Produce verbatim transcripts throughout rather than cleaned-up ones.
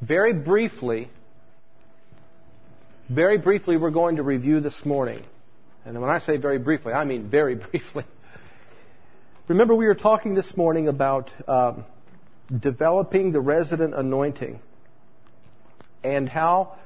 Very briefly, very briefly, we're going to review this morning. And when I say very briefly, I mean very briefly. Remember, we were talking this morning about um, developing the resident anointing and how,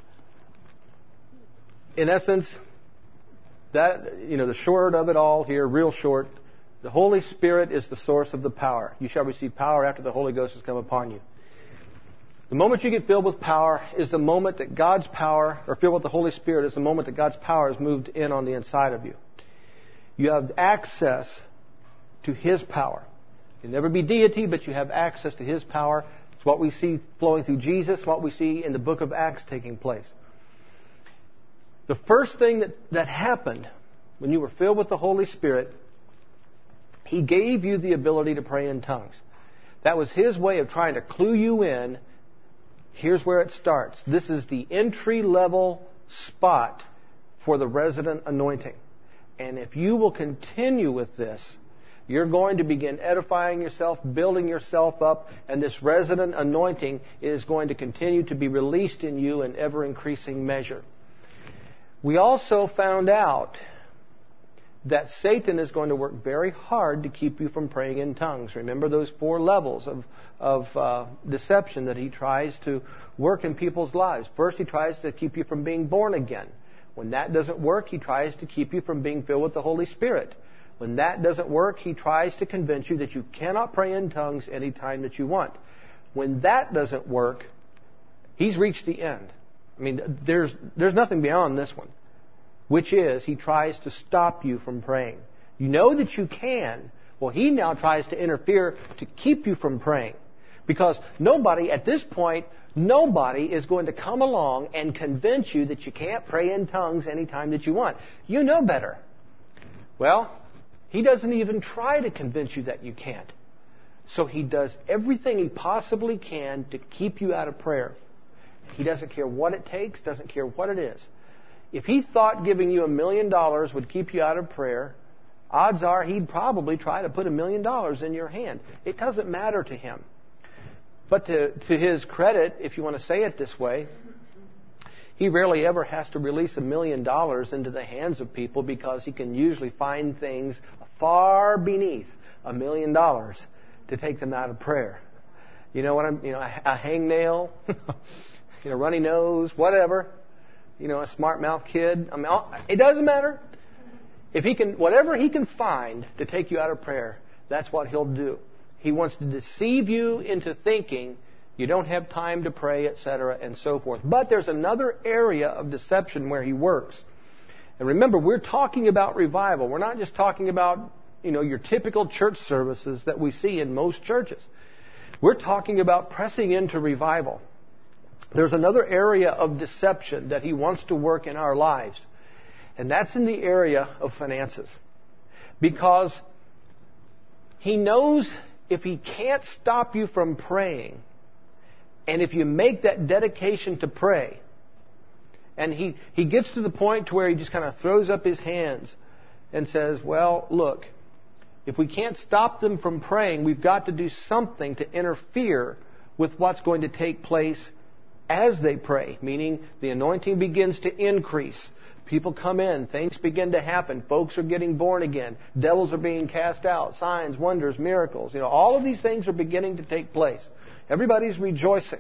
in essence, that, you know, the short of it all here, real short, the Holy Spirit is the source of the power. You shall receive power after the Holy Ghost has come upon you. The moment you get filled with power is the moment that God's power, or filled with the Holy Spirit, is the moment that God's power is moved in on the inside of you. You have access to His power. You'll never be deity, but you have access to His power. It's what we see flowing through Jesus, what we see in the book of Acts taking place. The first thing that, that happened when you were filled with the Holy Spirit, He gave you the ability to pray in tongues. That was His way of trying to clue you in. Here's where it starts. This is the entry-level spot for the resident anointing. And if you will continue with this, you're going to begin edifying yourself, building yourself up, and this resident anointing is going to continue to be released in you in ever-increasing measure. We also found out that Satan is going to work very hard to keep you from praying in tongues. Remember those four levels of, of uh, deception that he tries to work in people's lives. First, he tries to keep you from being born again. When that doesn't work, he tries to keep you from being filled with the Holy Spirit. When that doesn't work, he tries to convince you that you cannot pray in tongues any time that you want. When that doesn't work, he's reached the end. I mean, there's there's nothing beyond this one, which is he tries to stop you from praying. You know that you can. Well, he now tries to interfere to keep you from praying. Because nobody, at this point, nobody is going to come along and convince you that you can't pray in tongues anytime that you want. You know better. Well, he doesn't even try to convince you that you can't. So he does everything he possibly can to keep you out of prayer. He doesn't care what it takes, doesn't care what it is. If he thought giving you a million dollars would keep you out of prayer, odds are he'd probably try to put a million dollars in your hand. It doesn't matter to him. But to, to his credit, if you want to say it this way, he rarely ever has to release a million dollars into the hands of people because he can usually find things far beneath a million dollars to take them out of prayer. You know what I'm, you know, a, a hangnail, you know, runny nose, whatever. You know, a smart mouth kid. I mean, it doesn't matter. If he can, whatever he can find to take you out of prayer, that's what he'll do. He wants to deceive you into thinking you don't have time to pray, et cetera, and so forth. But there's another area of deception where he works. And remember, we're talking about revival. We're not just talking about, you know, your typical church services that we see in most churches. We're talking about pressing into revival. There's another area of deception that he wants to work in our lives. And that's in the area of finances. Because he knows if he can't stop you from praying, and if you make that dedication to pray, and he, he gets to the point to where he just kind of throws up his hands and says, well, look, if we can't stop them from praying, we've got to do something to interfere with what's going to take place as they pray, meaning the anointing begins to increase. People come in, things begin to happen, folks are getting born again, devils are being cast out, signs, wonders, miracles. You know, all of these things are beginning to take place. Everybody's rejoicing.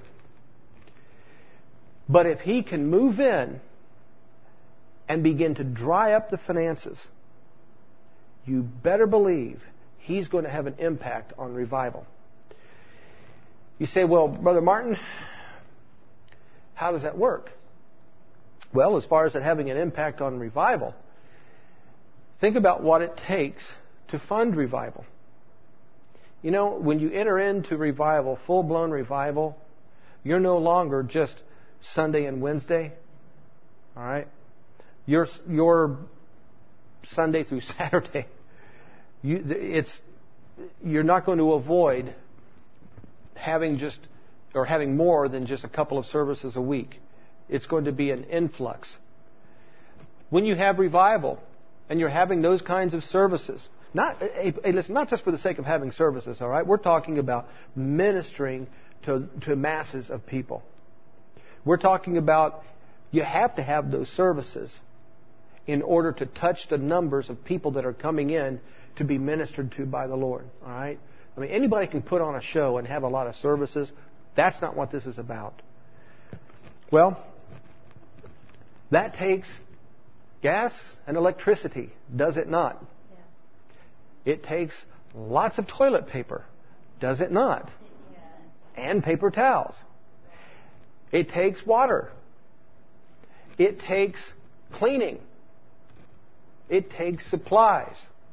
But if he can move in and begin to dry up the finances, you better believe he's going to have an impact on revival. You say, well, Brother Martin, how does that work? Well, as far as it having an impact on revival, think about what it takes to fund revival. You know, when you enter into revival, full-blown revival, you're no longer just Sunday and Wednesday. All right? You're, you're Sunday through Saturday. You, it's, you're not going to avoid having just or having more than just a couple of services a week. It's going to be an influx. When you have revival and you're having those kinds of services, not, hey, listen, not just for the sake of having services, all right? We're talking about ministering to, to masses of people. We're talking about you have to have those services in order to touch the numbers of people that are coming in to be ministered to by the Lord. All right? I mean, anybody can put on a show and have a lot of services. That's not what this is about. Well, that takes gas and electricity, does it not? Yes. It takes lots of toilet paper, does it not? Yes. And paper towels. It takes water. It takes cleaning. It takes supplies.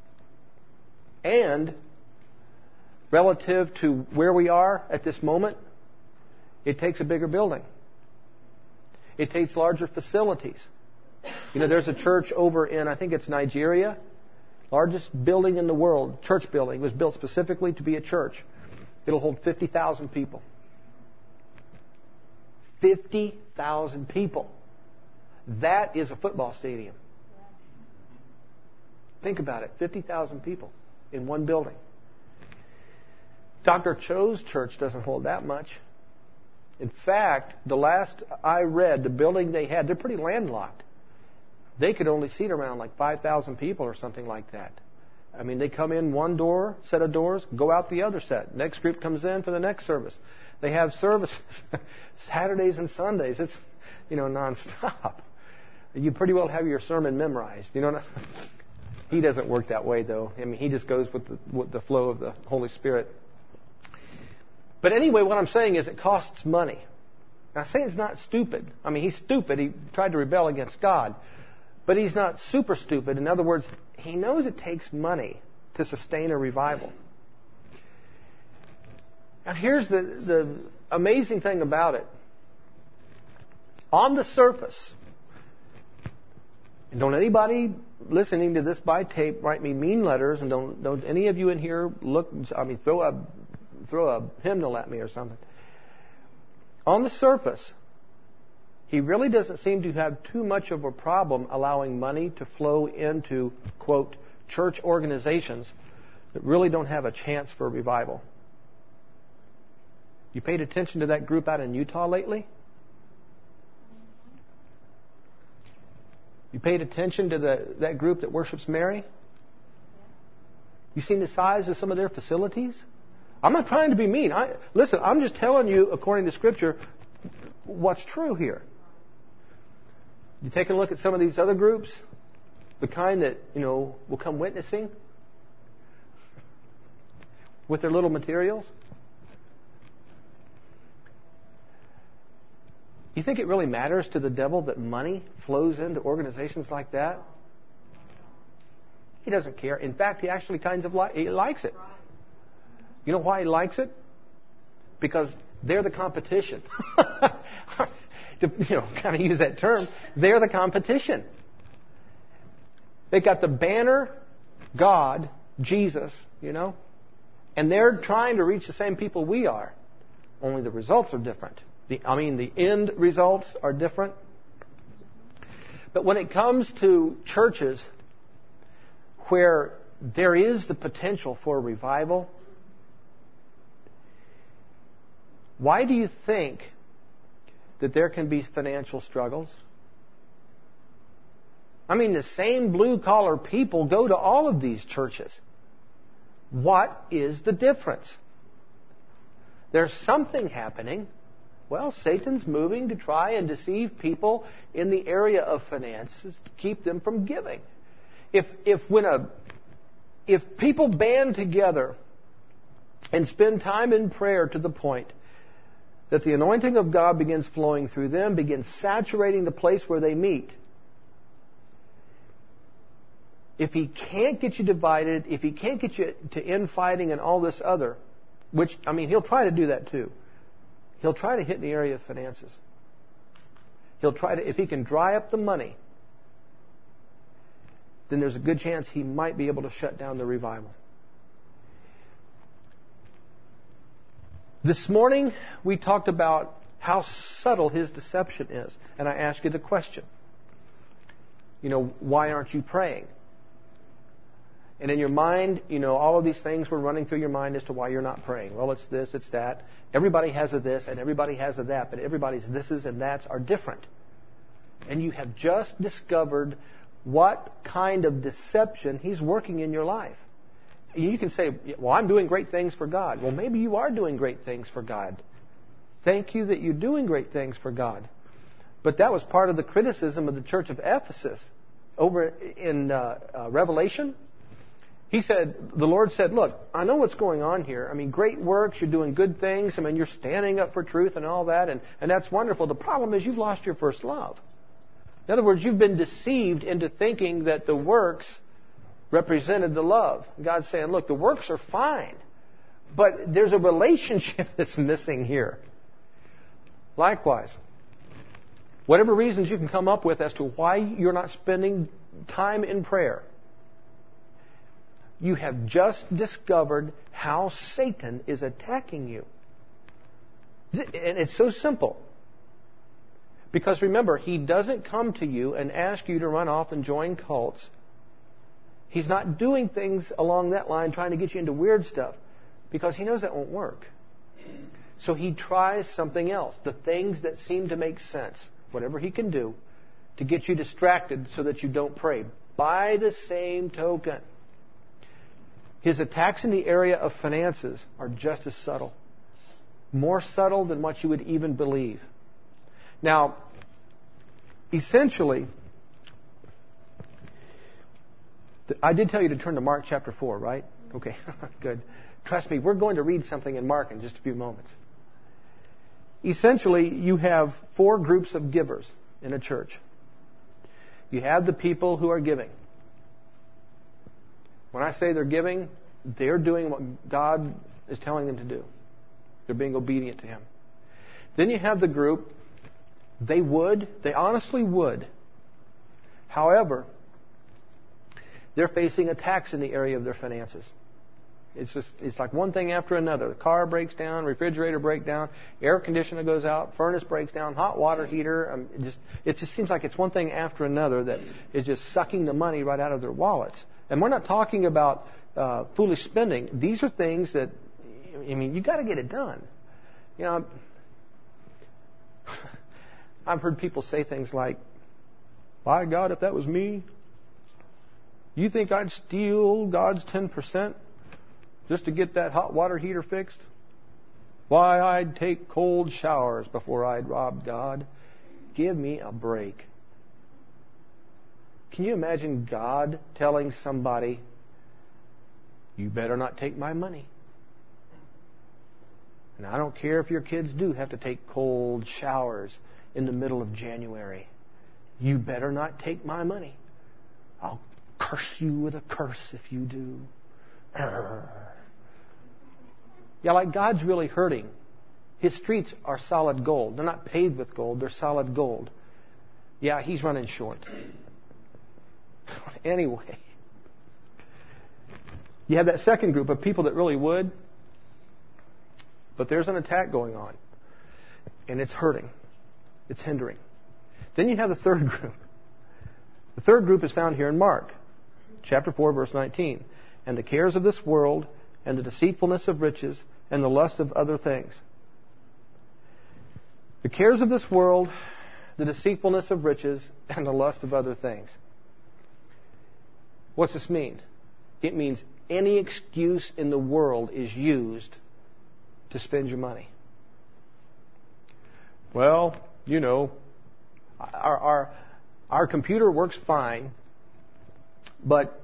And relative to where we are at this moment, it takes a bigger building. It takes larger facilities. You know, there's a church over in, I think it's Nigeria, largest building in the world, church building, was built specifically to be a church. It'll hold fifty thousand people. fifty thousand people. That is a football stadium. Think about it, fifty thousand people in one building. Doctor Cho's church doesn't hold that much. In fact, the last I read, the building they had, they're pretty landlocked. They could only seat around like five thousand people or something like that. I mean, they come in one door, set of doors, go out the other set. Next group comes in for the next service. They have services Saturdays and Sundays. It's, you know, nonstop. You pretty well have your sermon memorized. You know, he doesn't work that way, though. I mean, he just goes with the, with the flow of the Holy Spirit. But anyway, what I'm saying is it costs money. Now, Satan's not stupid. I mean, he's stupid. He tried to rebel against God. But he's not super stupid. In other words, he knows it takes money to sustain a revival. Now, here's the, the amazing thing about it. On the surface, and don't anybody listening to this by tape write me mean letters, and don't, don't any of you in here look, I mean, throw a, throw a hymnal at me or something. On the surface, he really doesn't seem to have too much of a problem allowing money to flow into, quote, church organizations that really don't have a chance for revival. You paid attention to that group out in Utah lately? You paid attention to the, that group that worships Mary? You seen the size of some of their facilities? I'm not trying to be mean. I, listen, I'm just telling you, according to Scripture, what's true here. You take a look at some of these other groups, the kind that, you know, will come witnessing with their little materials. You think it really matters to the devil that money flows into organizations like that? He doesn't care. In fact, he actually kinds of li- he likes it. You know why he likes it? Because they're the competition. To, you know, kind of use that term. They're the competition. They got the banner, God, Jesus, you know, and they're trying to reach the same people we are. Only the results are different. The, I mean, the end results are different. But when it comes to churches where there is the potential for revival, why do you think that there can be financial struggles? I mean, the same blue-collar people go to all of these churches. What is the difference? There's something happening. Well, Satan's moving to try and deceive people in the area of finances to keep them from giving. If if when a if people band together and spend time in prayer to the point that the anointing of God begins flowing through them, begins saturating the place where they meet, if he can't get you divided, if he can't get you to infighting and all this other, which, I mean, he'll try to do that too. He'll try to hit in the area of finances. He'll try to, if he can dry up the money, then there's a good chance he might be able to shut down the revival. This morning, we talked about how subtle his deception is. And I asked you the question, you know, why aren't you praying? And in your mind, you know, all of these things were running through your mind as to why you're not praying. Well, it's this, it's that. Everybody has a this and everybody has a that, but everybody's thises and that's are different. And you have just discovered what kind of deception He's working in your life. You can say, well, I'm doing great things for God. Well, maybe you are doing great things for God. Thank you that you're doing great things for God. But that was part of the criticism of the church of Ephesus. Over in uh, uh, Revelation, He said, the Lord said, look, I know what's going on here. I mean, great works, you're doing good things. I mean, you're standing up for truth and all that, and, and that's wonderful. The problem is you've lost your first love. In other words, you've been deceived into thinking that the works represented the love. God's saying, look, the works are fine, but there's a relationship that's missing here. Likewise, whatever reasons you can come up with as to why you're not spending time in prayer, you have just discovered how Satan is attacking you. And it's so simple. Because remember, he doesn't come to you and ask you to run off and join cults. He's not doing things along that line trying to get you into weird stuff. Because he knows that won't work. So he tries something else. The things that seem to make sense. Whatever he can do to get you distracted so that you don't pray. By the same token, his attacks in the area of finances are just as subtle. More subtle than what you would even believe. Now, essentially, I did tell you to turn to Mark chapter four, right? Okay, good. Trust me, we're going to read something in Mark in just a few moments. Essentially, you have four groups of givers in a church. You have the people who are giving. When I say they're giving, they're doing what God is telling them to do. They're being obedient to Him. Then you have the group, they would, they honestly would. However, they're facing attacks in the area of their finances. It's just, it's like one thing after another. The car breaks down, refrigerator breaks down, air conditioner goes out, furnace breaks down, hot water heater. Um, it just, it just seems like it's one thing after another that is just sucking the money right out of their wallets. And we're not talking about uh, foolish spending. These are things that, I mean, you got to get it done. You know, I've heard people say things like, "By God, if that was me, you think I'd steal God's ten percent just to get that hot water heater fixed? Why, I'd take cold showers before I'd rob God. Give me a break." Can you imagine God telling somebody, "You better not take my money"? And I don't care if your kids do have to take cold showers in the middle of January. You better not take my money. I'll curse you with a curse if you do. Arr. Yeah, like God's really hurting. His streets are solid gold. They're not paved with gold. They're solid gold. Yeah, He's running short. Anyway, you have that second group of people that really would, but there's an attack going on, and it's hurting. It's hindering. Then you have the third group. The third group is found here in Mark, chapter four, verse nineteen. "And the cares of this world, and the deceitfulness of riches, and the lust of other things." The cares of this world, the deceitfulness of riches, and the lust of other things. What's this mean? It means any excuse in the world is used to spend your money. Well, you know, our our, our computer works fine, but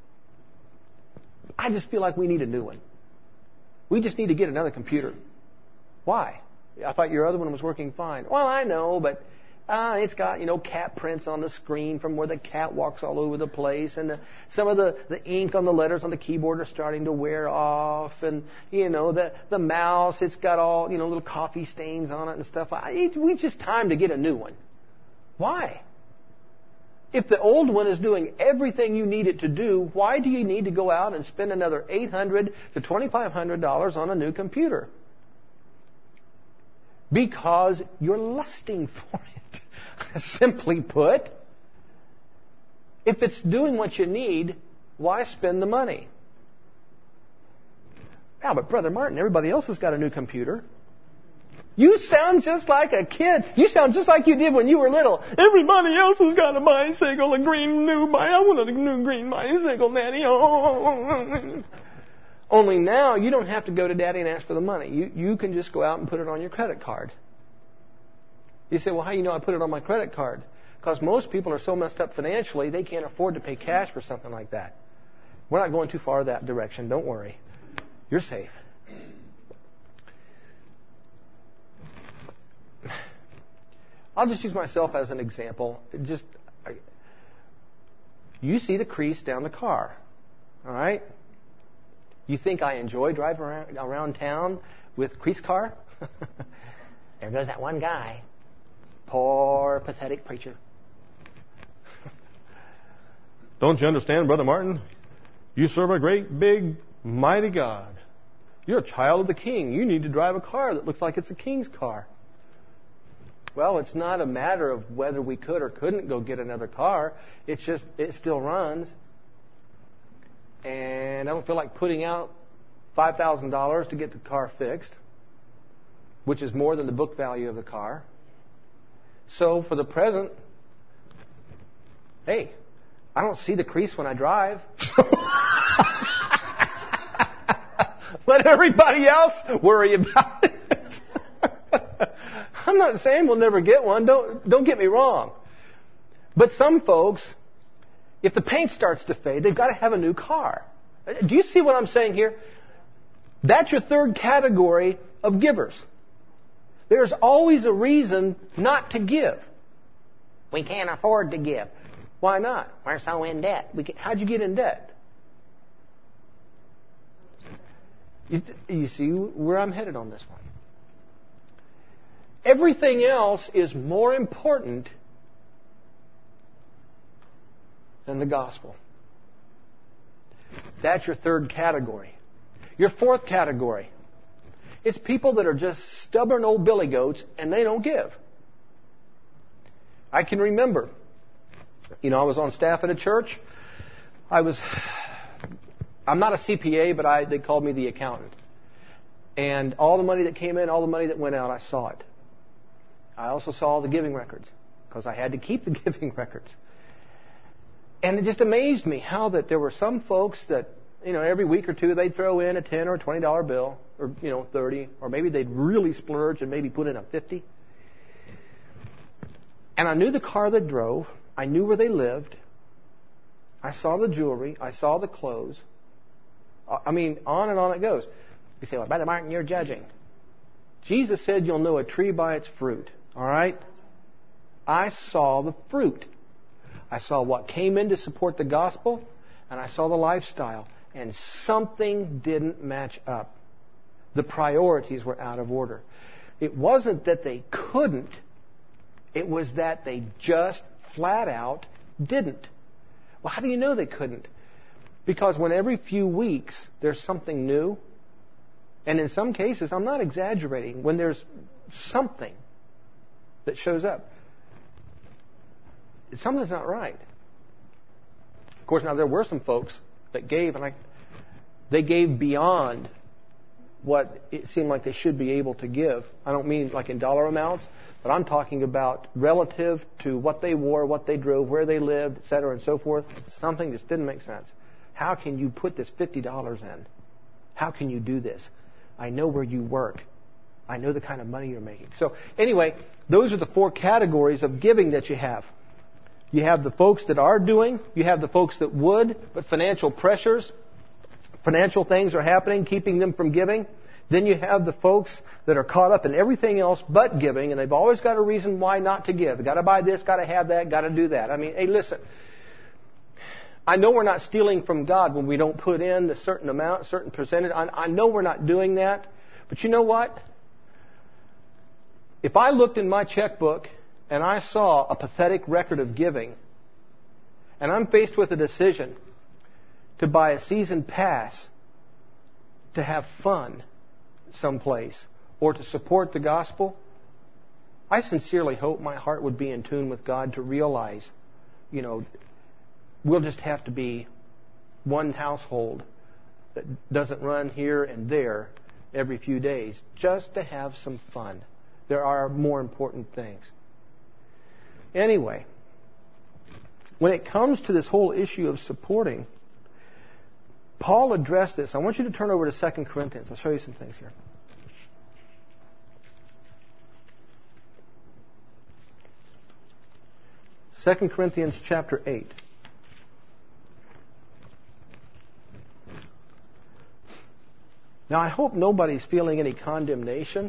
I just feel like we need a new one. We just need to get another computer. Why? I thought your other one was working fine. Well, I know, but uh, it's got, you know, cat prints on the screen from where the cat walks all over the place. And the, some of the, the ink on the letters on the keyboard are starting to wear off. And, you know, the, the mouse, it's got all, you know, little coffee stains on it and stuff. I, it, we just time to get a new one. Why? If the old one is doing everything you need it to do, why do you need to go out and spend another eight hundred dollars to twenty-five hundred dollars on a new computer? Because you're lusting for it. Simply put, if it's doing what you need, Why spend the money? Yeah, but Brother Martin, everybody else has got a new computer. You sound just like a kid. You sound just like you did when you were little. Everybody else has got a bicycle, a green new bike. I want a new green bicycle, Daddy. Oh. Only now you don't have to go to Daddy and ask for the money. You you can just go out and put it on your credit card. You say, well, how do you know I put it on my credit card? Because most people are so messed up financially, they can't afford to pay cash for something like that. We're not going too far that direction. Don't worry. You're safe. I'll just use myself as an example. It just, I, you see the crease down the car, all right? You think I enjoy driving around, around town with crease car? There goes that one guy. Poor, pathetic preacher. Don't you understand, Brother Martin? You serve a great, big, mighty God. You're a child of the King. You need to drive a car that looks like it's a king's car. Well, it's not a matter of whether we could or couldn't go get another car. It's just, it still runs. And I don't feel like putting out five thousand dollars to get the car fixed, which is more than the book value of the car. So for the present, hey, I don't see the crease when I drive. Let everybody else worry about it. I'm not saying we'll never get one. Don't, don't get me wrong. But some folks, if the paint starts to fade, they've got to have a new car. Do you see what I'm saying here? That's your third category of givers. There's always a reason not to give. We can't afford to give. Why not? We're so in debt. We can, how'd you get in debt? You, you see where I'm headed on this one. Everything else is more important than the gospel. That's your third category. Your fourth category. It's people that are just stubborn old billy goats and they don't give. I can remember, you know, I was on staff at a church. I was, I'm not a C P A, but I, they called me the accountant. And all the money that came in, all the money that went out, I saw it. I also saw the giving records because I had to keep the giving records. And it just amazed me how that there were some folks that, you know, every week or two they'd throw in a ten or a twenty dollar bill, or, you know, thirty, or maybe they'd really splurge and maybe put in a fifty. And I knew the car they drove. I knew where they lived. I saw the jewelry. I saw the clothes. I mean, on and on it goes. You say, well, Brother Martin, you're judging. Jesus said you'll know a tree by its fruit. All right? I saw the fruit. I saw what came in to support the gospel, and I saw the lifestyle. And something didn't match up. The priorities were out of order. It wasn't that they couldn't. It was that they just flat out didn't. Well, how do you know they couldn't? Because when every few weeks there's something new, and in some cases, I'm not exaggerating, when there's something that shows up, something's not right. Of course, now there were some folks that gave, and I, they gave beyond what it seemed like they should be able to give. I don't mean like in dollar amounts, but I'm talking about relative to what they wore, what they drove, where they lived, et cetera, and so forth. Something just didn't make sense. How can you put this fifty dollars in? How can you do this? I know where you work. I know the kind of money you're making. So anyway, those are the four categories of giving that you have. You have the folks that are doing. You have the folks that would, but financial pressures, financial things are happening, keeping them from giving. Then you have the folks that are caught up in everything else but giving, and they've always got a reason why not to give. Got to buy this, got to have that, got to do that. I mean, hey, listen. I know we're not stealing from God when we don't put in a certain amount, a certain percentage. I, I know we're not doing that. But you know what? If I looked in my checkbook and I saw a pathetic record of giving, and I'm faced with a decision to buy a season pass to have fun someplace or to support the gospel, I sincerely hope my heart would be in tune with God to realize, you know, we'll just have to be one household that doesn't run here and there every few days just to have some fun. There are more important things. Anyway, when it comes to this whole issue of supporting, Paul addressed this. I want you to turn over to Second Corinthians. I'll show you some things here. Second Corinthians chapter eight. Now, I hope nobody's feeling any condemnation,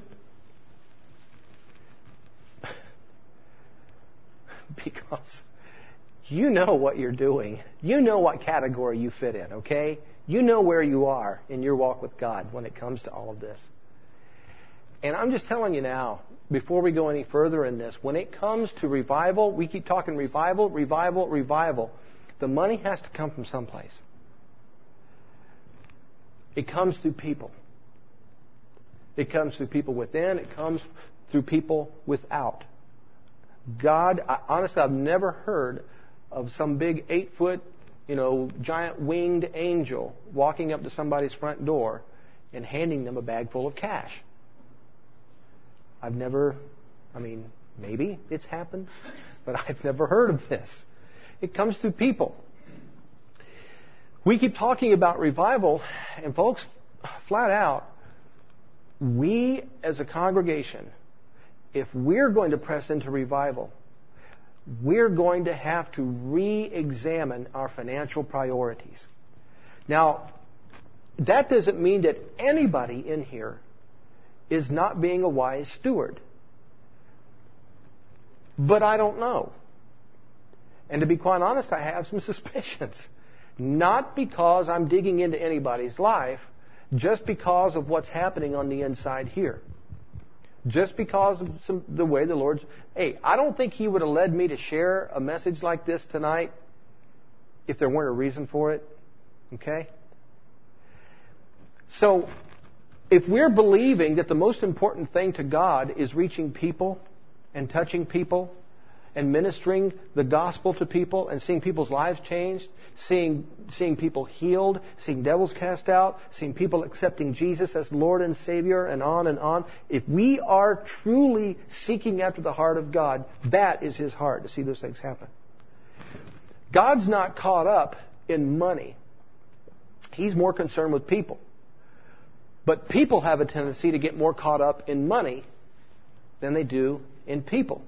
because you know what you're doing. You know what category you fit in, okay? You know where you are in your walk with God when it comes to all of this. And I'm just telling you now, before we go any further in this, when it comes to revival, we keep talking revival, revival, revival. The money has to come from someplace. It comes through people. It comes through people within. It comes through people without. God, I, honestly, I've never heard of some big eight-foot, you know, giant winged angel walking up to somebody's front door and handing them a bag full of cash. I've never, I mean, maybe it's happened, but I've never heard of this. It comes through people. We keep talking about revival, and folks, flat out, we as a congregation, if we're going to press into revival, we're going to have to re-examine our financial priorities. Now, that doesn't mean that anybody in here is not being a wise steward. But I don't know. And to be quite honest, I have some suspicions. Not because I'm digging into anybody's life, just because of what's happening on the inside here. Just because of some, the way the Lord's... Hey, I don't think He would have led me to share a message like this tonight if there weren't a reason for it. Okay? So, if we're believing that the most important thing to God is reaching people and touching people and ministering the gospel to people and seeing people's lives changed, seeing seeing people healed, seeing devils cast out, seeing people accepting Jesus as Lord and Savior, and on and on. If we are truly seeking after the heart of God, that is His heart, to see those things happen. God's not caught up in money. He's more concerned with people. But people have a tendency to get more caught up in money than they do in people.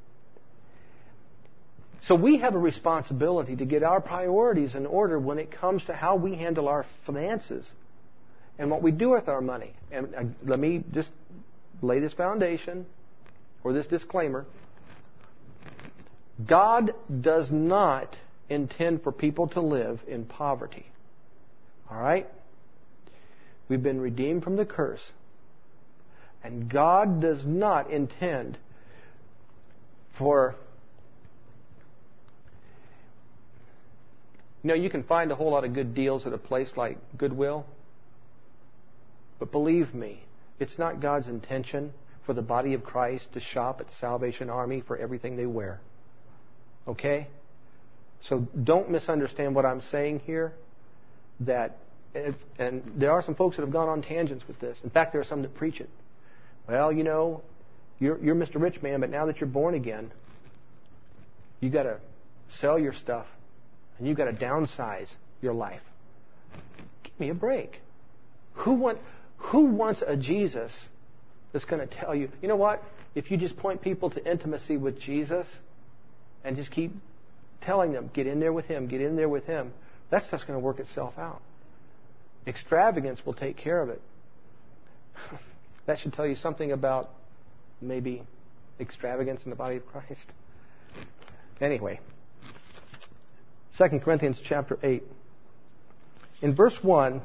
So we have a responsibility to get our priorities in order when it comes to how we handle our finances and what we do with our money. And uh, let me just lay this foundation or this disclaimer. God does not intend for people to live in poverty. All right? We've been redeemed from the curse. And God does not intend for... You know, you can find a whole lot of good deals at a place like Goodwill. But believe me, it's not God's intention for the body of Christ to shop at the Salvation Army for everything they wear. Okay? So don't misunderstand what I'm saying here. That, if, and there are some folks that have gone on tangents with this. In fact, there are some that preach it. Well, you know, you're, you're Mister Rich Man, but now that you're born again, you got to sell your stuff. And you've got to downsize your life. Give me a break. Who want, who wants a Jesus that's going to tell you, you know what? If you just point people to intimacy with Jesus and just keep telling them, get in there with Him, get in there with Him, that stuff's going to work itself out. Extravagance will take care of it. That should tell you something about maybe extravagance in the body of Christ. Anyway. Second Corinthians chapter eight. In verse one,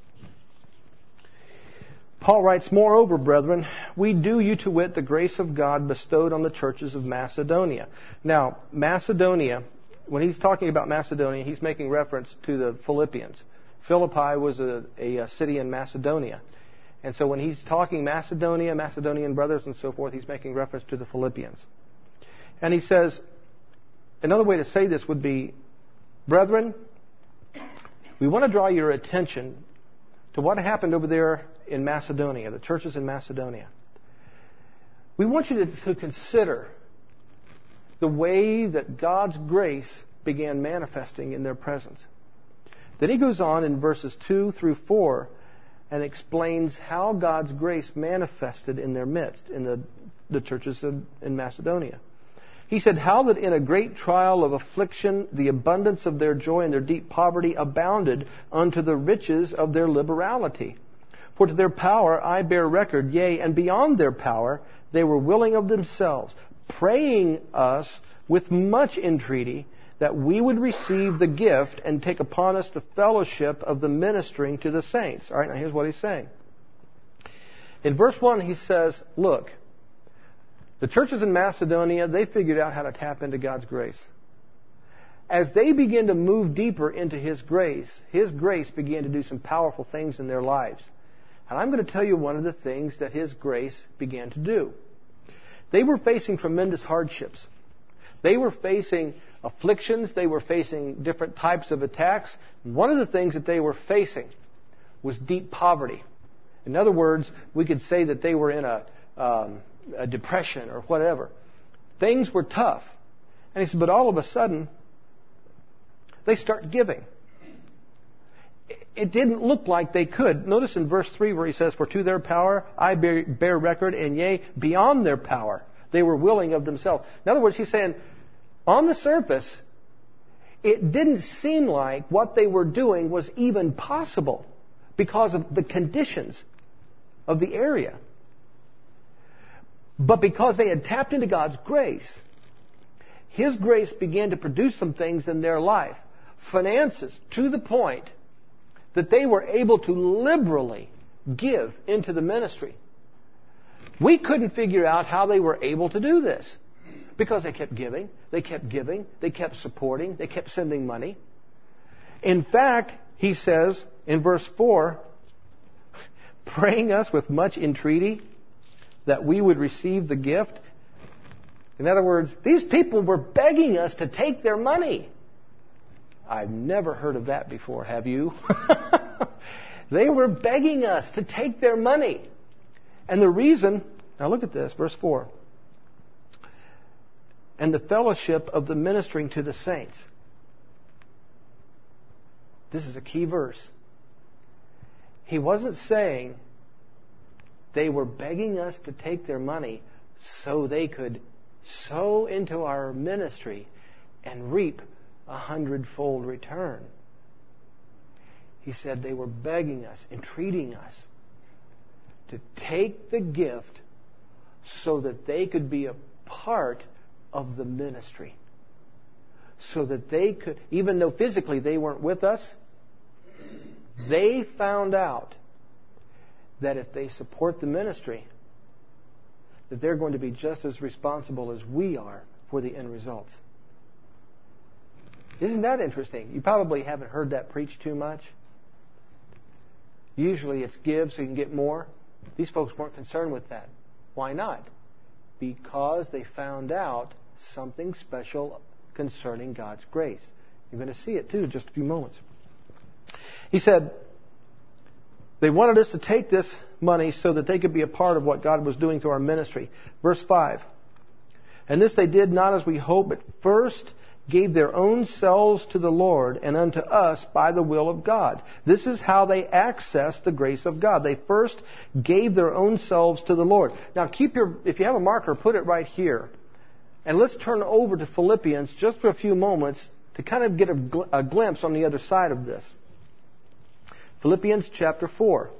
Paul writes, Moreover, brethren, we do you to wit the grace of God bestowed on the churches of Macedonia. Now, Macedonia, when he's talking about Macedonia, he's making reference to the Philippians. Philippi was a, a, a city in Macedonia. And so when he's talking Macedonia, Macedonian brothers and so forth, he's making reference to the Philippians. And he says, another way to say this would be, Brethren, we want to draw your attention to what happened over there in Macedonia, the churches in Macedonia. We want you to, to consider the way that God's grace began manifesting in their presence. Then he goes on in verses two through four and explains how God's grace manifested in their midst, in the, the churches in, in Macedonia. He said, how that in a great trial of affliction, the abundance of their joy and their deep poverty abounded unto the riches of their liberality. For to their power I bear record, yea, and beyond their power, they were willing of themselves, praying us with much entreaty, that we would receive the gift and take upon us the fellowship of the ministering to the saints. All right, now here's what he's saying. In verse one, he says, look, the churches in Macedonia, they figured out how to tap into God's grace. As they began to move deeper into His grace, His grace began to do some powerful things in their lives. And I'm going to tell you one of the things that His grace began to do. They were facing tremendous hardships. They were facing afflictions. They were facing different types of attacks. And one of the things that they were facing was deep poverty. In other words, we could say that they were in a... Um, a depression or whatever. Things were tough. And he said, but all of a sudden, they start giving. It didn't look like they could. Notice in verse three where he says, for to their power I bear, bear record, and yea, beyond their power, they were willing of themselves. In other words, he's saying, on the surface, it didn't seem like what they were doing was even possible because of the conditions of the area. But because they had tapped into God's grace, His grace began to produce some things in their life. Finances, to the point that they were able to liberally give into the ministry. We couldn't figure out how they were able to do this. Because they kept giving, they kept giving, they kept supporting, they kept sending money. In fact, he says in verse four, praying us with much entreaty that we would receive the gift. In other words, these people were begging us to take their money. I've never heard of that before, have you? They were begging us to take their money. And the reason, now look at this, verse four. And the fellowship of the ministering to the saints. This is a key verse. He wasn't saying they were begging us to take their money so they could sow into our ministry and reap a hundredfold return. He said they were begging us, entreating us to take the gift so that they could be a part of the ministry. So that they could, even though physically they weren't with us, they found out that if they support the ministry, that they're going to be just as responsible as we are for the end results. Isn't that interesting? You probably haven't heard that preached too much. Usually it's give so you can get more. These folks weren't concerned with that. Why not? Because they found out something special concerning God's grace. You're going to see it too in just a few moments. He said, they wanted us to take this money so that they could be a part of what God was doing through our ministry. Verse five. And this they did not as we hoped, but first gave their own selves to the Lord and unto us by the will of God. This is how they accessed the grace of God. They first gave their own selves to the Lord. Now keep your, if you have a marker, put it right here. And let's turn over to Philippians just for a few moments to kind of get a, gl- a glimpse on the other side of this. Philippians chapter four.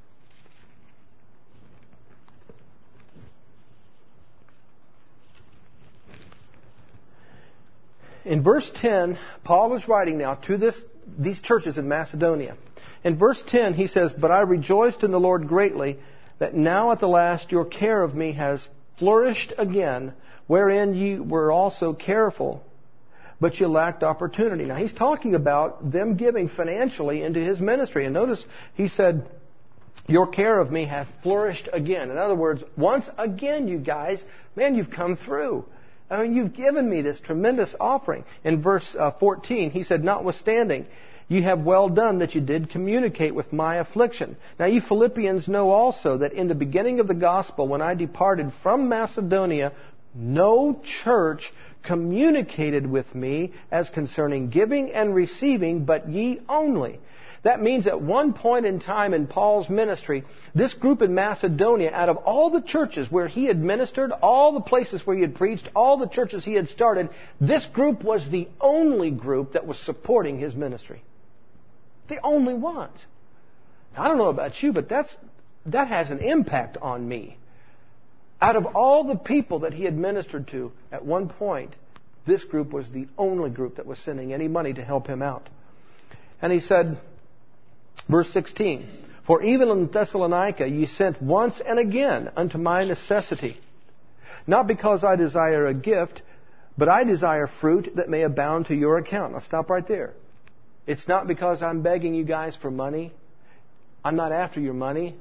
In verse ten, Paul is writing now to this, these churches in Macedonia. In verse ten, he says, but I rejoiced in the Lord greatly that now at the last your care of me has flourished again, wherein ye were also careful, but you lacked opportunity. Now he's talking about them giving financially into his ministry. And notice he said, your care of me hath flourished again. In other words, once again, you guys, man, you've come through. I mean, you've given me this tremendous offering. In verse uh, fourteen, he said, notwithstanding, You have well done that you did communicate with my affliction. Now you Philippians know also that in the beginning of the gospel, when I departed from Macedonia, no church communicated with me as concerning giving and receiving, but ye only. That means at one point in time in Paul's ministry, this group in Macedonia, out of all the churches where he had ministered, all the places where he had preached, all the churches he had started, this group was the only group that was supporting his ministry. The only ones. Now, I don't know about you, but that's that has an impact on me. Out of all the people that he had ministered to, at one point, this group was the only group that was sending any money to help him out. And he said, verse sixteen, for even in Thessalonica ye sent once and again unto my necessity, not because I desire a gift, but I desire fruit that may abound to your account. Now stop right there. It's not because I'm begging you guys for money. I'm not after your money.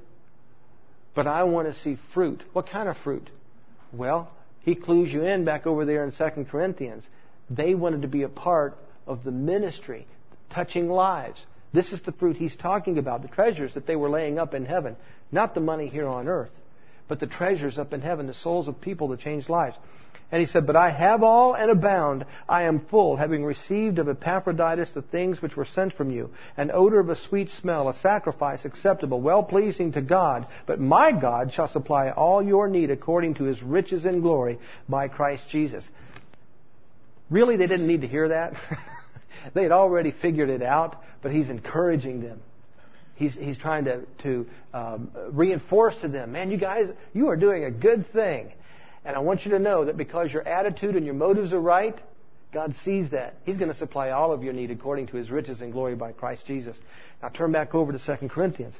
But I want to see fruit. What kind of fruit? Well, he clues you in back over there in Second Corinthians. They wanted to be a part of the ministry, touching lives. This is the fruit he's talking about, the treasures that they were laying up in heaven. Not the money here on earth, but the treasures up in heaven, the souls of people that change lives. And he said, but I have all and abound. I am full, having received of Epaphroditus the things which were sent from you, an odor of a sweet smell, a sacrifice acceptable, well-pleasing to God. But my God shall supply all your need according to his riches in glory by Christ Jesus. Really, they didn't need to hear that. They had already figured it out, but he's encouraging them. He's, he's trying to, to um, reinforce to them, man, you guys, you are doing a good thing. And I want you to know that because your attitude and your motives are right, God sees that. He's going to supply all of your need according to his riches and glory by Christ Jesus. Now turn back over to Second Corinthians.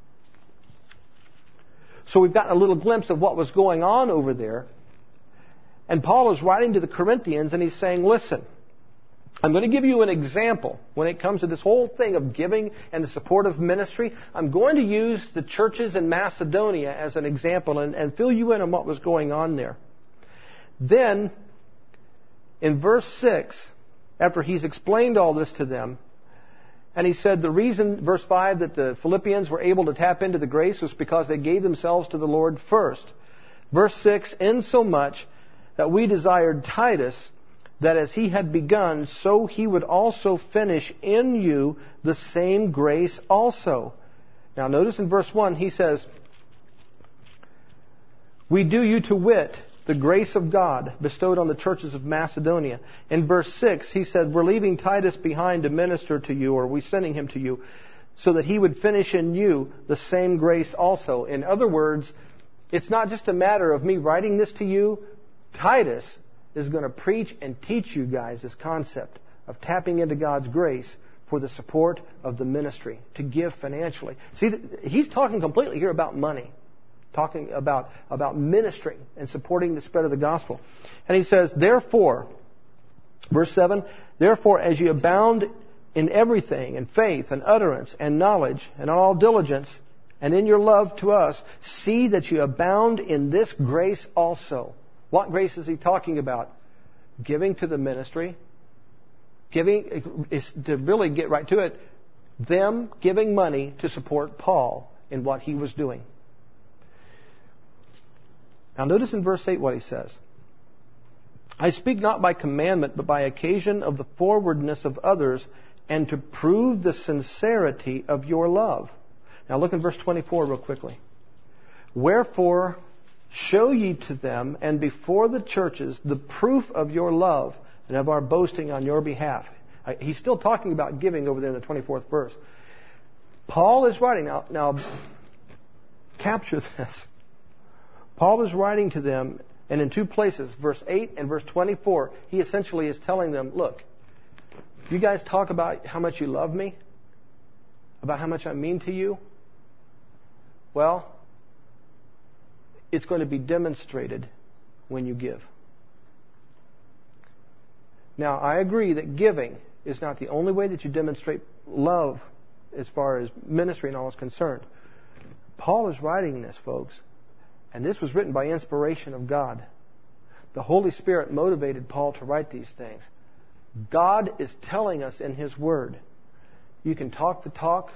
So we've gotten a little glimpse of what was going on over there. And Paul is writing to the Corinthians and he's saying, listen, I'm going to give you an example when it comes to this whole thing of giving and the support of ministry. I'm going to use the churches in Macedonia as an example and, and fill you in on what was going on there. Then, in verse six, after he's explained all this to them, and he said the reason, verse five, that the Philippians were able to tap into the grace was because they gave themselves to the Lord first. Verse six, insomuch that we desired Titus, that as he had begun, so he would also finish in you the same grace also. Now notice in verse one, he says, we do you to wit the grace of God bestowed on the churches of Macedonia. In verse six, he said, we're leaving Titus behind to minister to you, or we're sending him to you, so that he would finish in you the same grace also. In other words, it's not just a matter of me writing this to you. Titus is going to preach and teach you guys this concept of tapping into God's grace for the support of the ministry, to give financially. See, he's talking completely here about money, talking about, about ministering and supporting the spread of the gospel. And he says, therefore, verse seven, therefore as you abound in everything, in faith and utterance and knowledge and all diligence, and in your love to us, see that you abound in this grace also. What grace is he talking about? Giving to the ministry. Giving is to really get right to it. Them giving money to support Paul in what he was doing. Now notice in verse eight what he says. I speak not by commandment, but by occasion of the forwardness of others, and to prove the sincerity of your love. Now look in verse twenty-four real quickly. Wherefore show ye to them and before the churches the proof of your love and of our boasting on your behalf. He's still talking about giving over there in the twenty-fourth verse. Paul is writing, now, now capture this. Paul is writing to them, and in two places, verse eight and verse twenty-four, he essentially is telling them, look, you guys talk about how much you love me, about how much I mean to you. Well, it's going to be demonstrated when you give. Now, I agree that giving is not the only way that you demonstrate love as far as ministry and all is concerned. Paul is writing this, folks, and this was written by inspiration of God. The Holy Spirit motivated Paul to write these things. God is telling us in His Word, You can talk the talk,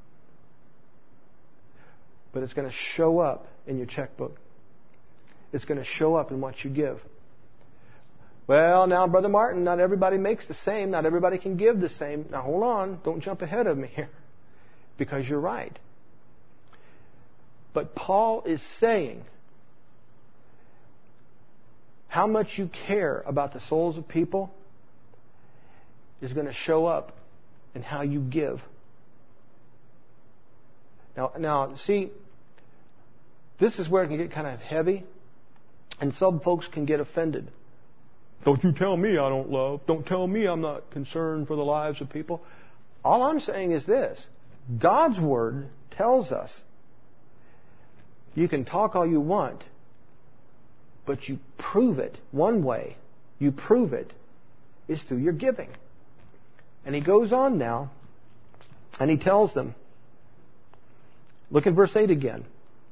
but it's going to show up in your checkbook. It's going to show up in what you give. Well, now, Brother Martin, not everybody makes the same. Not everybody can give the same. Now, hold on. Don't jump ahead of me here. Because you're right. But Paul is saying how much you care about the souls of people is going to show up in how you give. Now, now, see, this is where it can get kind of heavy, and some folks can get offended. Don't you tell me I don't love. Don't tell me I'm not concerned for the lives of people. All I'm saying is this. God's Word tells us you can talk all you want, but you prove it. One way you prove it is through your giving. And he goes on now, and he tells them, look at verse eight again.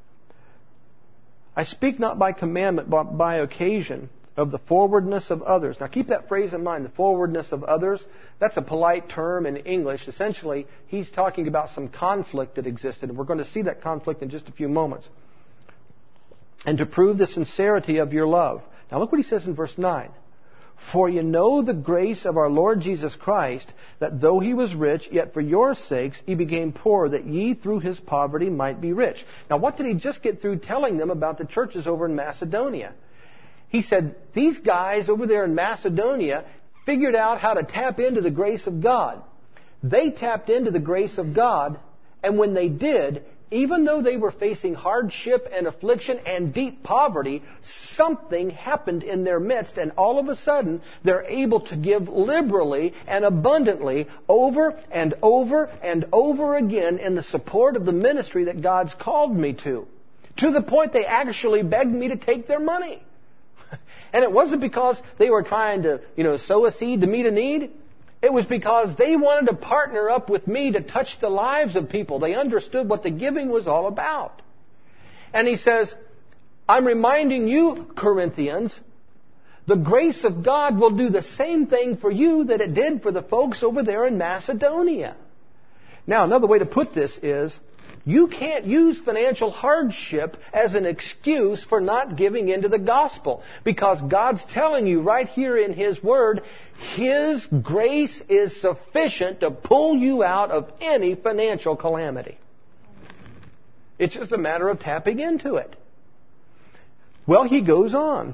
I speak not by commandment, but by occasion of the forwardness of others. Now keep that phrase in mind, the forwardness of others. That's a polite term in English. Essentially, he's talking about some conflict that existed, and we're going to see that conflict in just a few moments. And to prove the sincerity of your love. Now look what he says in verse nine. For you know the grace of our Lord Jesus Christ, that though he was rich, yet for your sakes he became poor, that ye through his poverty might be rich. Now what did he just get through telling them about the churches over in Macedonia? He said, these guys over there in Macedonia figured out how to tap into the grace of God. They tapped into the grace of God, and when they did, even though they were facing hardship and affliction and deep poverty, something happened in their midst, and all of a sudden, they're able to give liberally and abundantly over and over and over again in the support of the ministry that God's called me to. To the point they actually begged me to take their money. And it wasn't because they were trying to, you know, sow a seed to meet a need. It was because they wanted to partner up with me to touch the lives of people. They understood what the giving was all about. And he says, I'm reminding you, Corinthians, the grace of God will do the same thing for you that it did for the folks over there in Macedonia. Now, another way to put this is, you can't use financial hardship as an excuse for not giving into the gospel. Because God's telling you right here in His Word, His grace is sufficient to pull you out of any financial calamity. It's just a matter of tapping into it. Well, he goes on.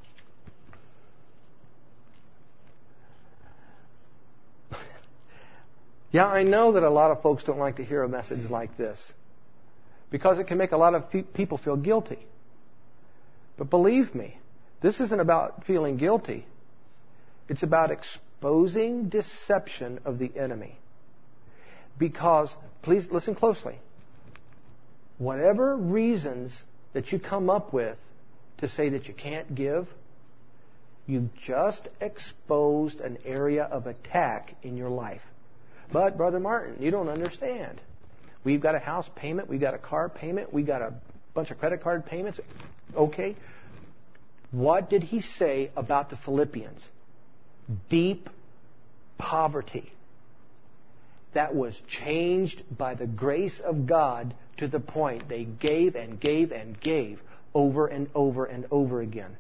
Yeah, I know that a lot of folks don't like to hear a message like this because it can make a lot of fe- people feel guilty. But believe me, this isn't about feeling guilty. It's about exposing deception of the enemy. Because, please listen closely, whatever reasons that you come up with to say that you can't give, you've just exposed an area of attack in your life. But, Brother Martin, you don't understand. We've got a house payment. We've got a car payment. We've got a bunch of credit card payments. Okay. What did he say about the Philippians? Deep poverty. That was changed by the grace of God to the point they gave and gave and gave over and over and over again.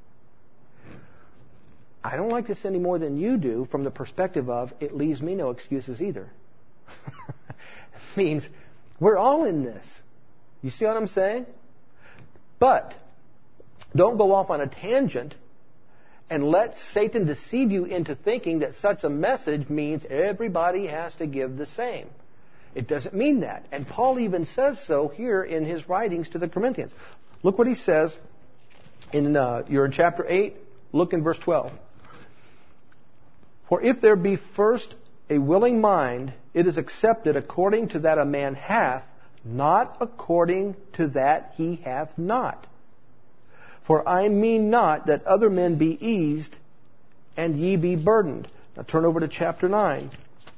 I don't like this any more than you do from the perspective of it leaves me no excuses either. It means we're all in this. You see what I'm saying? But don't go off on a tangent and let Satan deceive you into thinking that such a message means everybody has to give the same. It doesn't mean that. And Paul even says so here in his writings to the Corinthians. Look what he says in uh, you're in chapter eight. Look in verse twelve. For if there be first a willing mind, it is accepted according to that a man hath, not according to that he hath not. For I mean not that other men be eased, and ye be burdened. Now turn over to chapter nine.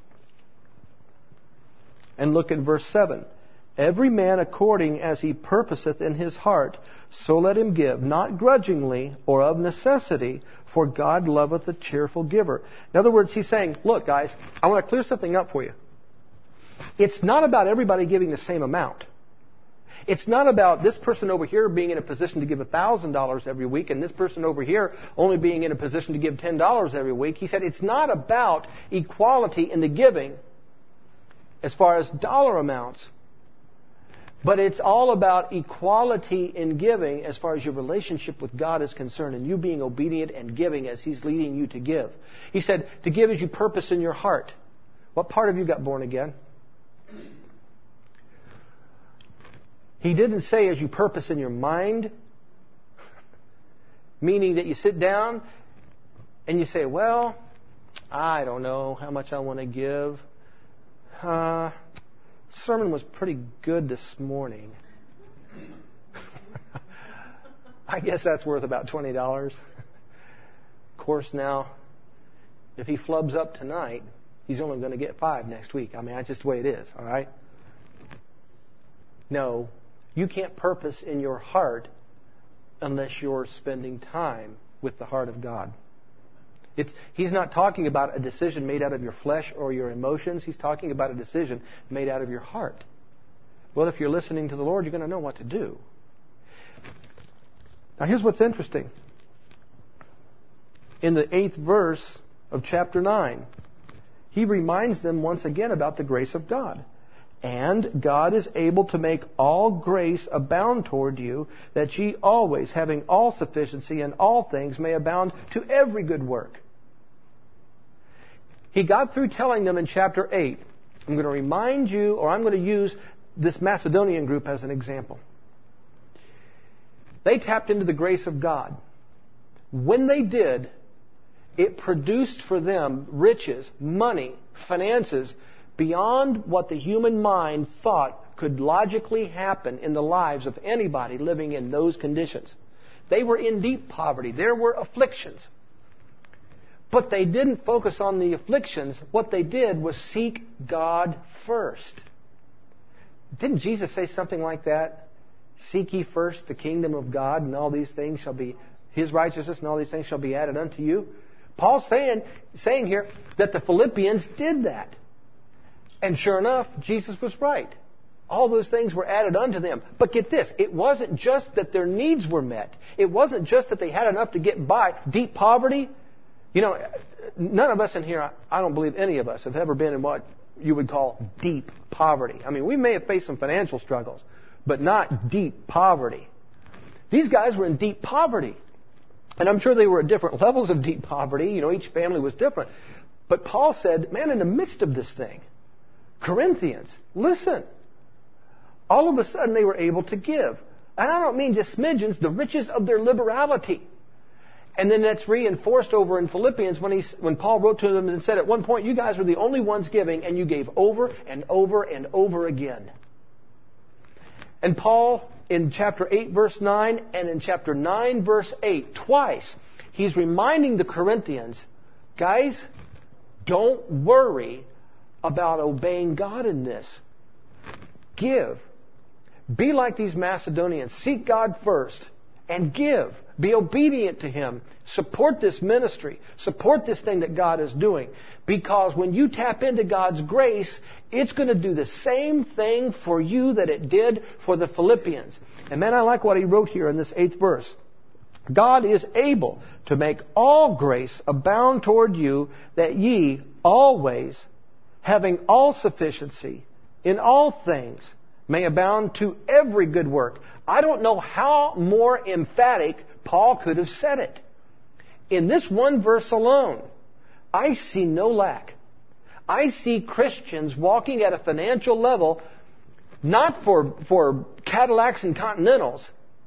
And look at verse seven. Every man according as he purposeth in his heart, so let him give, not grudgingly or of necessity, for God loveth a cheerful giver. In other words, he's saying, look guys, I want to clear something up for you. It's not about everybody giving the same amount. It's not about this person over here being in a position to give one thousand dollars every week and this person over here only being in a position to give ten dollars every week. He said it's not about equality in the giving as far as dollar amounts, but it's all about equality in giving as far as your relationship with God is concerned and you being obedient and giving as He's leading you to give. He said to give as you purpose in your heart. What part of you got born again? He didn't say as you purpose in your mind, meaning that you sit down and you say, well, I don't know how much I want to give. Uh, sermon was pretty good this morning. I guess that's worth about twenty dollars. Of course, now, if he flubs up tonight, he's only going to get five next week. I mean, that's just the way it is, all right? No. You can't purpose in your heart unless you're spending time with the heart of God. It's, he's not talking about a decision made out of your flesh or your emotions. He's talking about a decision made out of your heart. Well, if you're listening to the Lord, you're going to know what to do. Now, here's what's interesting. In the eighth verse of chapter nine, he reminds them once again about the grace of God. And God is able to make all grace abound toward you, that ye always, having all sufficiency in all things, may abound to every good work. He got through telling them in chapter eight, I'm going to remind you, or I'm going to use this Macedonian group as an example. They tapped into the grace of God. When they did, it produced for them riches, money, finances, beyond what the human mind thought could logically happen in the lives of anybody living in those conditions. They were in deep poverty. There were afflictions. But they didn't focus on the afflictions. What they did was seek God first. Didn't Jesus say something like that? Seek ye first the kingdom of God, and all these things shall be, His righteousness, and all these things shall be added unto you. Paul's saying, saying here that the Philippians did that. And sure enough, Jesus was right. All those things were added unto them. But get this, it wasn't just that their needs were met. It wasn't just that they had enough to get by. Deep poverty, you know, none of us in here, I don't believe any of us, have ever been in what you would call deep poverty. I mean, we may have faced some financial struggles, but not deep poverty. These guys were in deep poverty. And I'm sure they were at different levels of deep poverty. You know, each family was different. But Paul said, man, in the midst of this thing, Corinthians, listen. All of a sudden they were able to give. And I don't mean just smidgens, the riches of their liberality. And then that's reinforced over in Philippians when he, when Paul wrote to them and said, at one point, you guys were the only ones giving, and you gave over and over and over again. And Paul, in chapter eight, verse nine, and in chapter nine, verse eight, twice, he's reminding the Corinthians, guys, don't worry about obeying God in this. Give. Be like these Macedonians. Seek God first and give. Be obedient to Him. Support this ministry. Support this thing that God is doing. Because when you tap into God's grace, it's going to do the same thing for you that it did for the Philippians. And man, I like what he wrote here in this eighth verse. God is able to make all grace abound toward you, that ye always, having all sufficiency in all things, may abound to every good work. I don't know how more emphatic Paul could have said it. In this one verse alone, I see no lack. I see Christians walking at a financial level, not for, for Cadillacs and Continentals,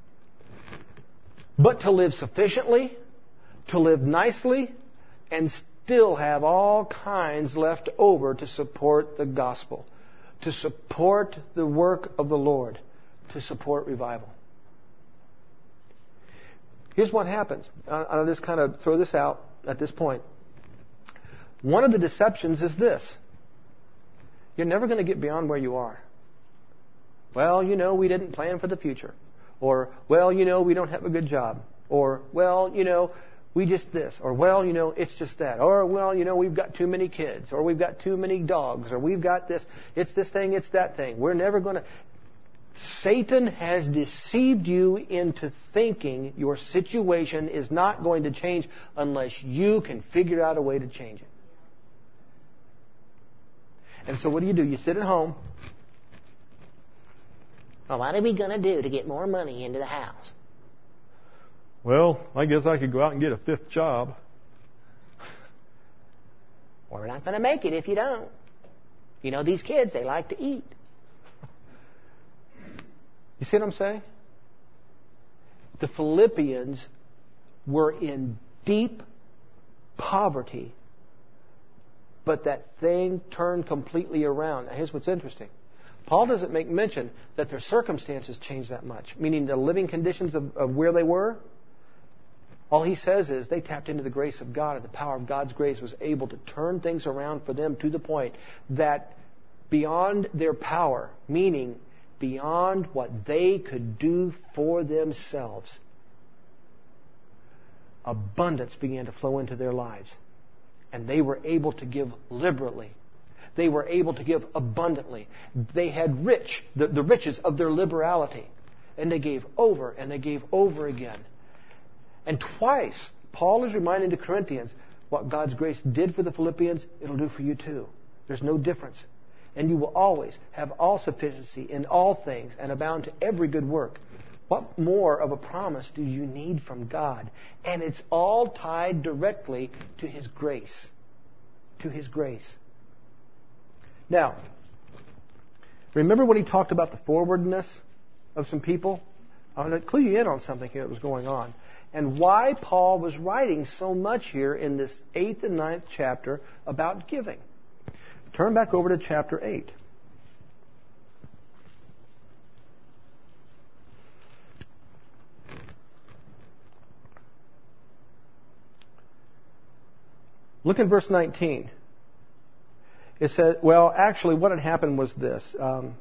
but to live sufficiently, to live nicely, and still have all kinds left over to support the gospel, to support the work of the Lord, to support revival. Here's what happens. I'll just kind of throw this out at this point. One of the deceptions is this. You're never going to get beyond where you are. Well, you know, we didn't plan for the future. Or, well, you know, we don't have a good job. Or, well, you know, We just this. Or, well, you know, it's just that. Or, well, you know, we've got too many kids. Or we've got too many dogs. Or we've got this. It's this thing, it's that thing. We're never going to... Satan has deceived you into thinking your situation is not going to change unless you can figure out a way to change it. And so what do you do? You sit at home. Well, what are we going to do to get more money into the house? Well, I guess I could go out and get a fifth job. We're not going to make it if you don't. You know, these kids, they like to eat. You see what I'm saying? The Philippians were in deep poverty, but that thing turned completely around. Now, here's what's interesting. Paul doesn't make mention that their circumstances changed that much, meaning the living conditions of, of where they were. All he says is they tapped into the grace of God, and the power of God's grace was able to turn things around for them to the point that beyond their power, meaning beyond what they could do for themselves, abundance began to flow into their lives. And they were able to give liberally. They were able to give abundantly. They had rich, the, the riches of their liberality. And they gave over and they gave over again. And twice, Paul is reminding the Corinthians what God's grace did for the Philippians, it'll do for you too. There's no difference. And you will always have all sufficiency in all things and abound to every good work. What more of a promise do you need from God? And it's all tied directly to His grace. To His grace. Now, remember when he talked about the forwardness of some people? I'm going to clue you in on something here that was going on. And why Paul was writing so much here in this eighth and ninth chapter about giving. Turn back over to chapter eight. Look at verse nineteen. It says, well, actually, what had happened was this. Um,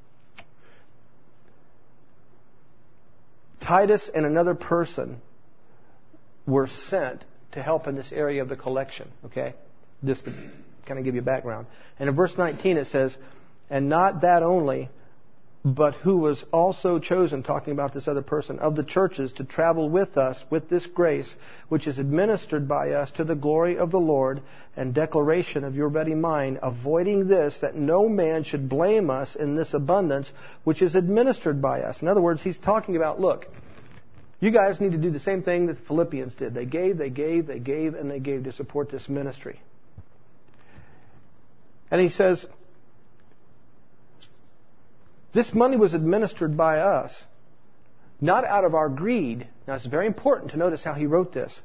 Titus and another person were sent to help in this area of the collection. Okay? Just to kind of give you background. And in verse nineteen it says, and not that only, but who was also chosen, talking about this other person, of the churches to travel with us with this grace, which is administered by us to the glory of the Lord and declaration of your ready mind, avoiding this, that no man should blame us in this abundance, which is administered by us. In other words, he's talking about, look, you guys need to do the same thing that the Philippians did. They gave, they gave, they gave, and they gave to support this ministry. And he says, this money was administered by us, not out of our greed. Now, it's very important to notice how he wrote this.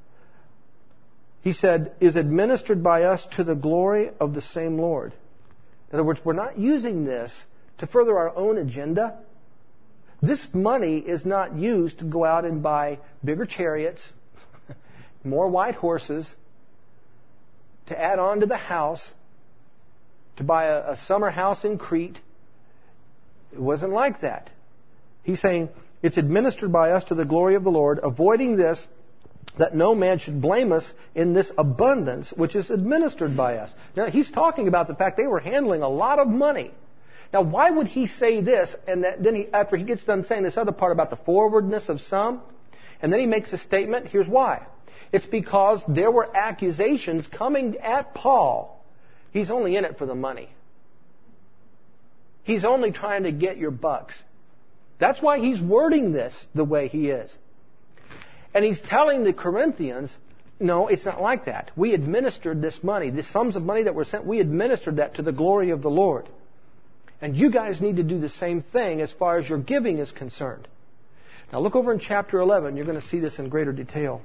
He said, is administered by us to the glory of the same Lord. In other words, we're not using this to further our own agenda. This money is not used to go out and buy bigger chariots, more white horses, to add on to the house, to buy a, a summer house in Crete. It wasn't like that. He's saying, it's administered by us to the glory of the Lord, avoiding this, that no man should blame us in this abundance, which is administered by us. Now, he's talking about the fact they were handling a lot of money. Now, why would he say this, and that, then he, after he gets done saying this other part about the forwardness of some, and then he makes a statement, here's why. It's because there were accusations coming at Paul. He's only in it for the money. He's only trying to get your bucks. That's why he's wording this the way he is. And he's telling the Corinthians, no, it's not like that. We administered this money, the sums of money that were sent, we administered that to the glory of the Lord. And you guys need to do the same thing as far as your giving is concerned. Now look over in chapter eleven. You're going to see this in greater detail.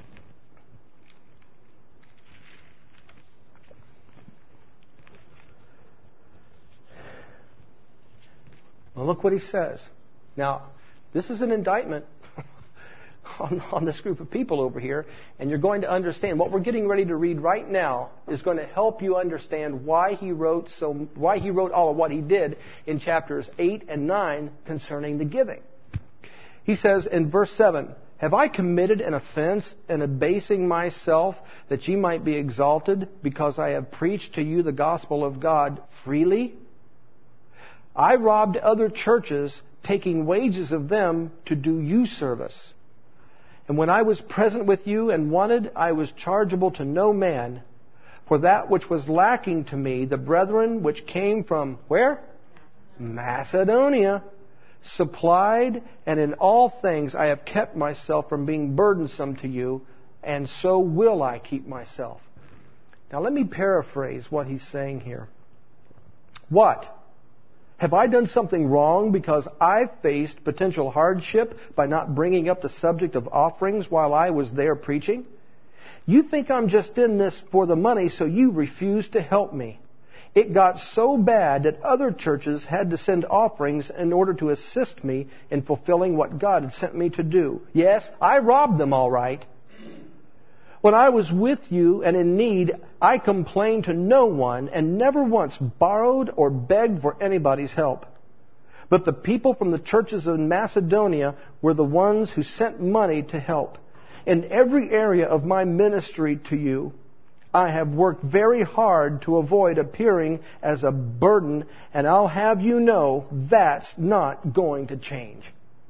Well, look what he says. Now, this is an indictment on, on this group of people over here, and you're going to understand. What we're getting ready to read right now is going to help you understand why he wrote so, why he wrote all of what he did in chapters eight and nine concerning the giving. He says in verse seven, Have I committed an offense in abasing myself that ye might be exalted, because I have preached to you the gospel of God freely? I robbed other churches, taking wages of them to do you service. And when I was present with you and wanted, I was chargeable to no man. For that which was lacking to me, the brethren which came from, where? Macedonia, supplied, and in all things I have kept myself from being burdensome to you, and so will I keep myself. Now let me paraphrase what he's saying here. What? Have I done something wrong because I faced potential hardship by not bringing up the subject of offerings while I was there preaching? You think I'm just in this for the money, so you refuse to help me. It got so bad that other churches had to send offerings in order to assist me in fulfilling what God had sent me to do. Yes, I robbed them all right. When I was with you and in need, I complained to no one and never once borrowed or begged for anybody's help. But the people from the churches of Macedonia were the ones who sent money to help. In every area of my ministry to you, I have worked very hard to avoid appearing as a burden, and I'll have you know that's not going to change.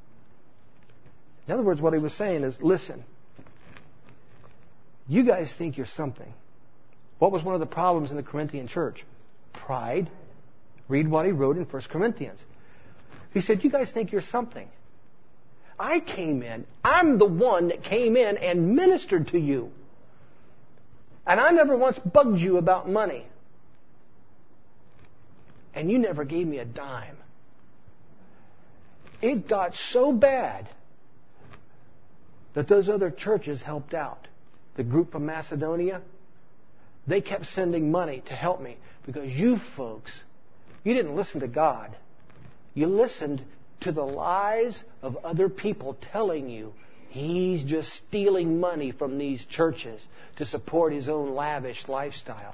In other words, what he was saying is, listen, you guys think you're something. What was one of the problems in the Corinthian church? Pride. Read what he wrote in First Corinthians. He said, you guys think you're something. I came in. I'm the one that came in and ministered to you. And I never once bugged you about money. And you never gave me a dime. It got so bad that those other churches helped out. The group from Macedonia, they kept sending money to help me because you folks, you didn't listen to God. You listened to the lies of other people telling you he's just stealing money from these churches to support his own lavish lifestyle.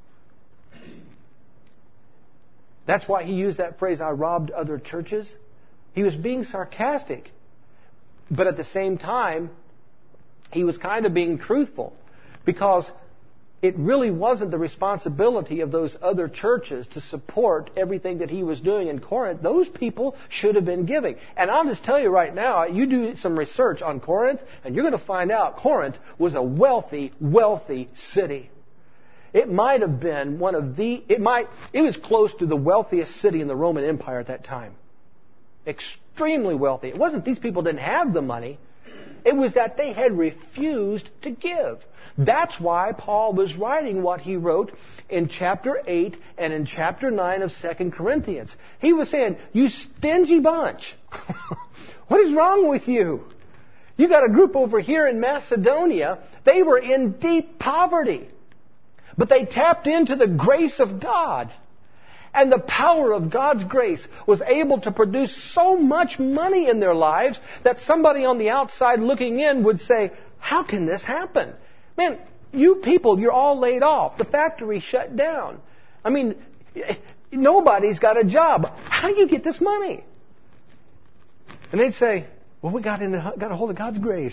That's why he used that phrase, I robbed other churches. He was being sarcastic. But at the same time, he was kind of being truthful, because it really wasn't the responsibility of those other churches to support everything that he was doing in Corinth. Those people should have been giving. And I'll just tell you right now, you do some research on Corinth, and you're going to find out Corinth was a wealthy, wealthy city. It might have been one of the, it might, it was close to the wealthiest city in the Roman Empire at that time. Extremely wealthy. It wasn't these people didn't have the money. It was that they had refused to give. That's why Paul was writing what he wrote in chapter eight and in chapter nine of Second Corinthians. He was saying, you stingy bunch. What is wrong with you? You got a group over here in Macedonia. They were in deep poverty. But they tapped into the grace of God. And the power of God's grace was able to produce so much money in their lives that somebody on the outside looking in would say, how can this happen? Man, you people, you're all laid off. The factory shut down. I mean, nobody's got a job. How do you get this money? And they'd say, well, we got, in the, got a hold of God's grace.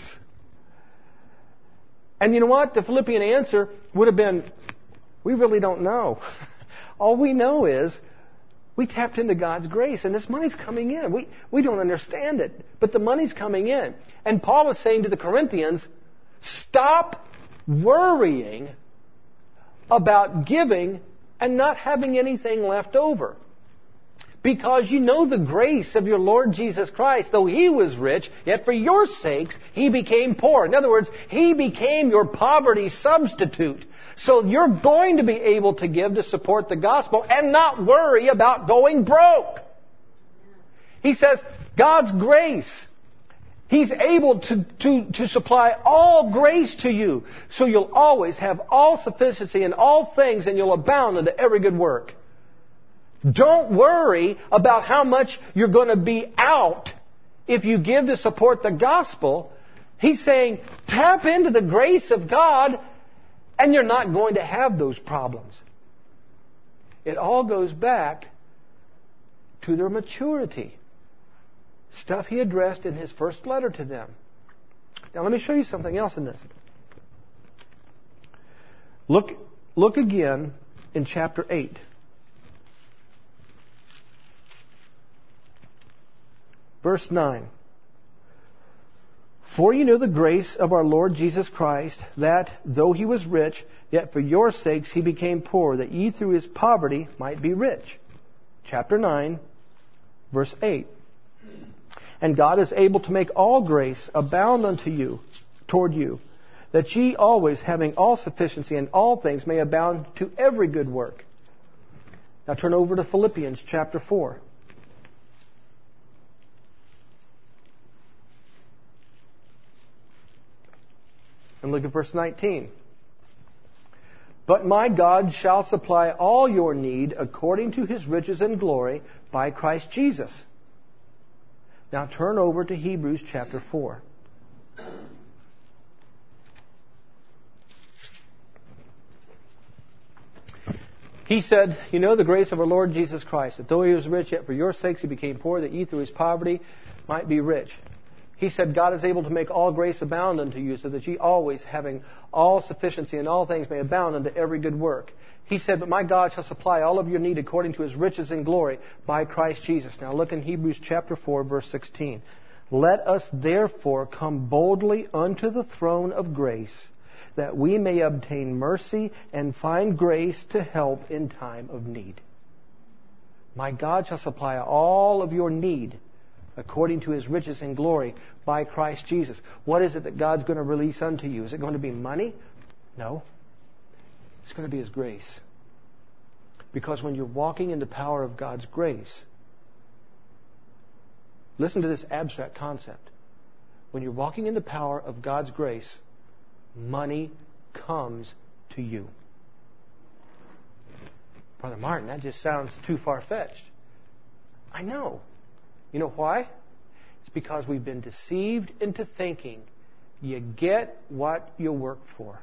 And you know what? The Philippian answer would have been, we really don't know. All we know is we tapped into God's grace and this money's coming in. We, we don't understand it, but the money's coming in. And Paul is saying to the Corinthians, stop worrying about giving and not having anything left over. Because you know the grace of your Lord Jesus Christ, though He was rich, yet for your sakes He became poor. In other words, He became your poverty substitute. So you're going to be able to give to support the gospel and not worry about going broke. He says, God's grace, He's able to, to, to supply all grace to you. So you'll always have all sufficiency in all things and you'll abound unto every good work. Don't worry about how much you're going to be out if you give to support the gospel. He's saying, tap into the grace of God and you're not going to have those problems. It all goes back to their maturity. Stuff he addressed in his first letter to them. Now let me show you something else in this. Look, look again in chapter eight. Verse nine. For you know the grace of our Lord Jesus Christ, that, though he was rich, yet for your sakes he became poor, that ye through his poverty might be rich. Chapter nine, verse eight. And God is able to make all grace abound unto you, toward you, that ye always, having all sufficiency in all things, may abound to every good work. Now turn over to Philippians chapter four. And look at verse nineteen. But my God shall supply all your need according to his riches and glory by Christ Jesus. Now turn over to Hebrews chapter four. He said, you know the grace of our Lord Jesus Christ, that though he was rich, yet for your sakes he became poor, that ye through his poverty might be rich. He said, God is able to make all grace abound unto you, so that ye always, having all sufficiency in all things, may abound unto every good work. He said, but my God shall supply all of your need according to his riches and glory by Christ Jesus. Now look in Hebrews chapter four, verse sixteen. Let us therefore come boldly unto the throne of grace, that we may obtain mercy and find grace to help in time of need. My God shall supply all of your need according to his riches and glory by Christ Jesus. What is it that God's going to release unto you? Is it going to be money? No. It's going to be his grace. Because when you're walking in the power of God's grace, listen to this abstract concept. When you're walking in the power of God's grace, money comes to you. Brother Martin, that just sounds too far-fetched. I know. You know why? It's because we've been deceived into thinking you get what you work for.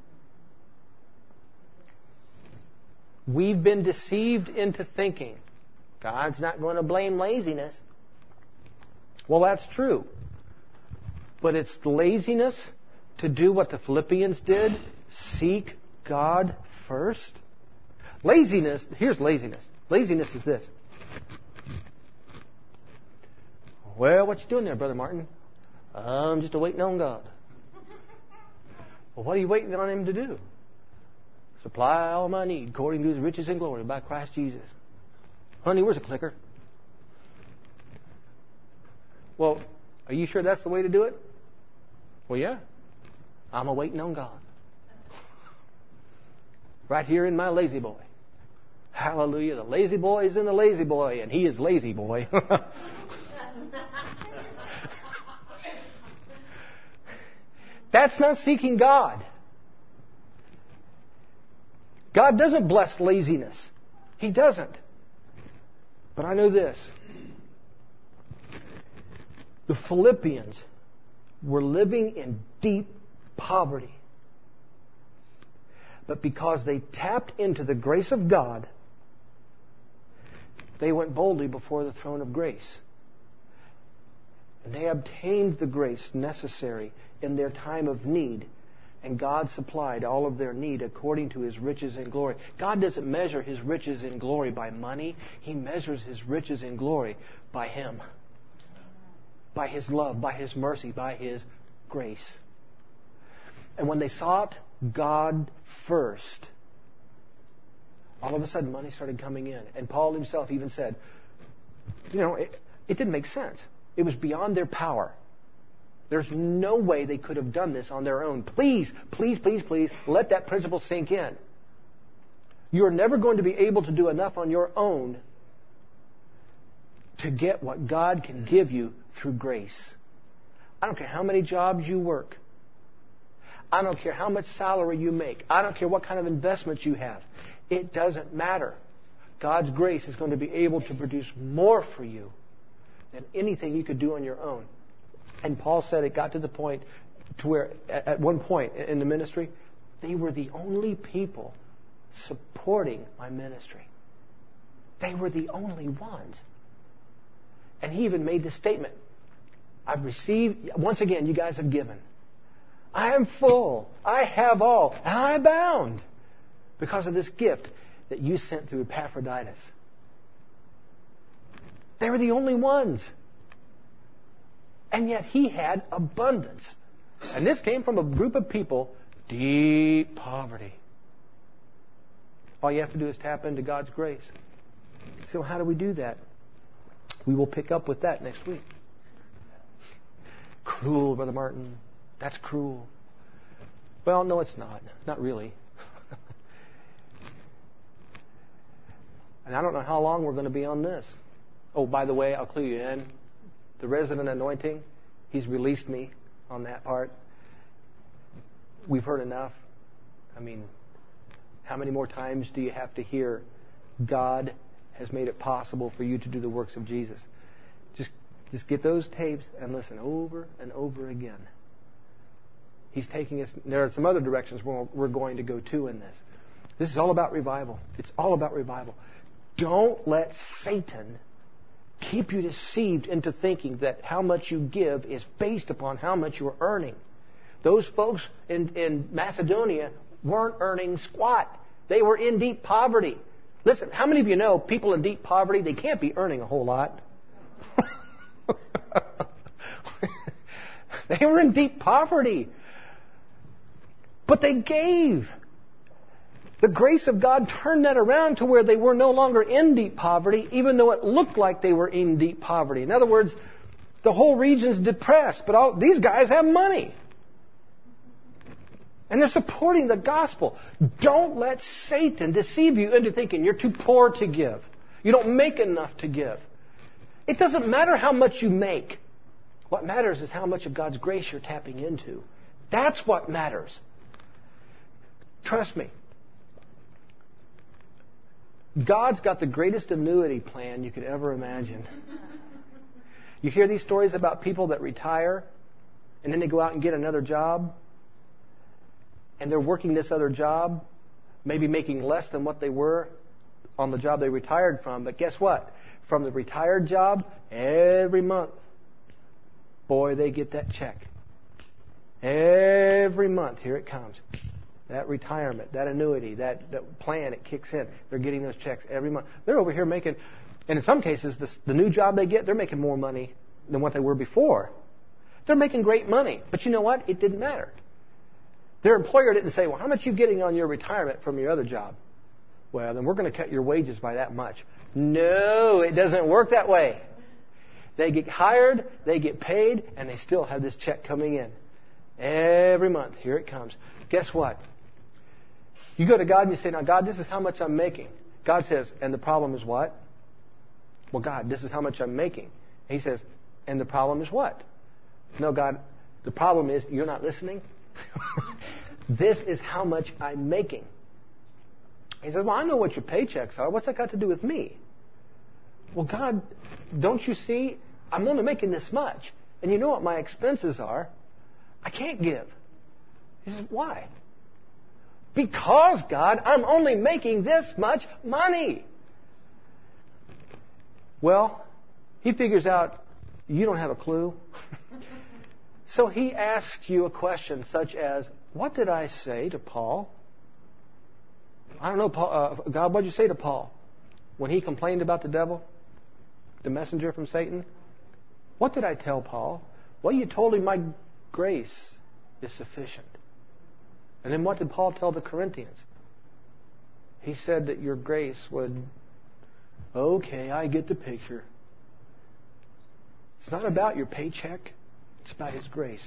We've been deceived into thinking God's not going to blame laziness. Well, that's true. But it's laziness to do what the Philippians did, seek God first. Laziness, here's laziness. Laziness is this. Well, what you doing there, Brother Martin? I'm just waiting on God. Well, what are you waiting on him to do? Supply all my need according to his riches and glory by Christ Jesus. Honey, where's the clicker? Well, are you sure that's the way to do it? Well, yeah. I'm a waiting on God. Right here in my lazy boy. Hallelujah. The lazy boy is in the lazy boy, and he is lazy boy. That's not seeking God. God doesn't bless laziness. He doesn't. But I know this. The Philippians were living in deep poverty. But because they tapped into the grace of God, they went boldly before the throne of grace. And they obtained the grace necessary in their time of need. And God supplied all of their need according to his riches and glory. God doesn't measure his riches and glory by money. He measures his riches and glory by him. By his love, by his mercy, by his grace. And when they sought God first, all of a sudden money started coming in. And Paul himself even said, you know, it, it didn't make sense. It was beyond their power. There's no way they could have done this on their own. Please, please, please, please, let that principle sink in. You're never going to be able to do enough on your own to get what God can give you through grace. I don't care how many jobs you work. I don't care how much salary you make. I don't care what kind of investments you have. It doesn't matter. God's grace is going to be able to produce more for you than anything you could do on your own. And Paul said it got to the point to where at one point in the ministry, they were the only people supporting my ministry. They were the only ones. And he even made this statement. I've received, once again, you guys have given. I am full. I have all. And I abound because of this gift that you sent through Epaphroditus. They were the only ones. And yet he had abundance. And this came from a group of people, deep poverty. All you have to do is tap into God's grace. So how do we do that? We will pick up with that next week. Cruel, Brother Martin. That's cruel. Well, no, it's not. Not really. And I don't know how long we're going to be on this. Oh, by the way, I'll clue you in. The resident anointing, he's released me on that part. We've heard enough. I mean, how many more times do you have to hear God has made it possible for you to do the works of Jesus? Just, just get those tapes and listen over and over again. He's taking us. There are some other directions we're, we're going to go to in this. This is all about revival. It's all about revival. Don't let Satan keep you deceived into thinking that how much you give is based upon how much you're earning. Those folks in, in Macedonia weren't earning squat. They were in deep poverty. Listen, how many of you know people in deep poverty, they can't be earning a whole lot? They were in deep poverty. But they gave. The grace of God turned that around to where they were no longer in deep poverty, even though it looked like they were in deep poverty. In other words, the whole region's depressed, but all, these guys have money. And they're supporting the gospel. Don't let Satan deceive you into thinking you're too poor to give. You don't make enough to give. It doesn't matter how much you make. What matters is how much of God's grace you're tapping into. That's what matters. Trust me. God's got the greatest annuity plan you could ever imagine. You hear these stories about people that retire and then they go out and get another job and they're working this other job, maybe making less than what they were on the job they retired from. But guess what? From the retired job, every month, boy, they get that check. Every month, here it comes. That retirement, that annuity, that, that plan, it kicks in. They're getting those checks every month. They're over here making, and in some cases, this, the new job they get, they're making more money than what they were before. They're making great money. But you know what? It didn't matter. Their employer didn't say, well, how much are you getting on your retirement from your other job? Well, then we're going to cut your wages by that much. No, it doesn't work that way. They get hired, they get paid, and they still have this check coming in. Every month, here it comes. Guess what? You go to God and you say, now, God, this is how much I'm making. God says, and the problem is what? Well, God, this is how much I'm making. And he says, and the problem is what? No, God, the problem is you're not listening. This is how much I'm making. He says, well, I know what your paychecks are. What's that got to do with me? Well, God, don't you see? I'm only making this much. And you know what my expenses are. I can't give. He says, why? Because, God, I'm only making this much money. Well, he figures out you don't have a clue. So he asks you a question such as, what did I say to Paul? I don't know, Paul, uh, God, what did you say to Paul when he complained about the devil, the messenger from Satan? What did I tell Paul? Well, you told him my grace is sufficient. And then what did Paul tell the Corinthians? He said that your grace would, okay, I get the picture. It's not about your paycheck. It's about His grace.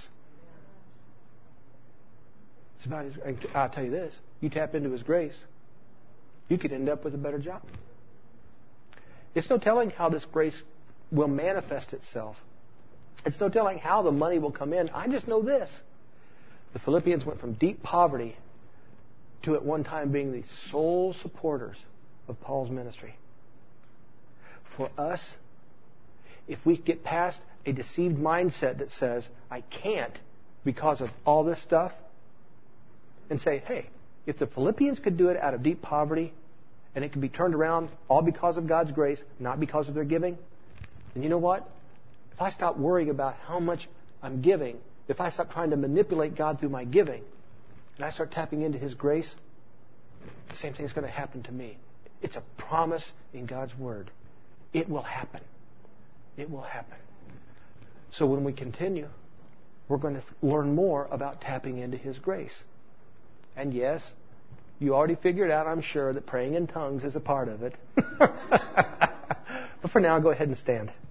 It's about His. I'll tell you this: you tap into His grace, you could end up with a better job. It's no telling how this grace will manifest itself. It's no telling how the money will come in. I just know this: the Philippians went from deep poverty to at one time being the sole supporters of Paul's ministry. For us, if we get past a deceived mindset that says, I can't because of all this stuff, and say, hey, if the Philippians could do it out of deep poverty, and it could be turned around all because of God's grace, not because of their giving, then you know what? If I stop worrying about how much I'm giving if I stop trying to manipulate God through my giving, and I start tapping into His grace, the same thing is going to happen to me. It's a promise in God's Word. It will happen. It will happen. So when we continue, we're going to learn more about tapping into His grace. And yes, you already figured out, I'm sure, that praying in tongues is a part of it. But for now, go ahead and stand.